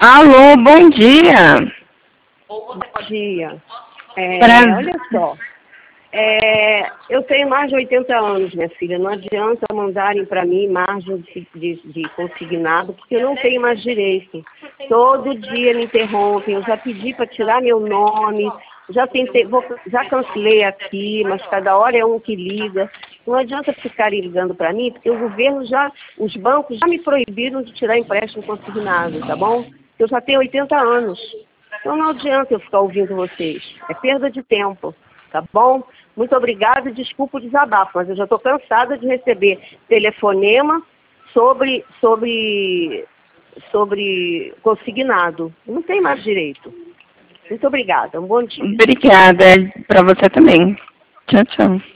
Alô, bom dia. Bom dia. Pra... Olha só, eu tenho mais de 80 anos, minha filha. Não adianta mandarem para mim margem de consignado, porque eu não tenho mais direito. Todo dia me interrompem. Eu já pedi para tirar meu nome, já tentei, já cancelei aqui, mas cada hora é um que liga. Não adianta ficarem ligando para mim, porque o governo os bancos já me proibiram de tirar empréstimo consignado, tá bom? Eu já tenho 80 anos. Então não adianta eu ficar ouvindo vocês. É perda de tempo, tá bom? Muito obrigada e desculpa o desabafo, mas eu já estou cansada de receber telefonema sobre consignado. Não tem mais direito. Muito obrigada. Um bom dia. Obrigada para você também. Tchau, tchau.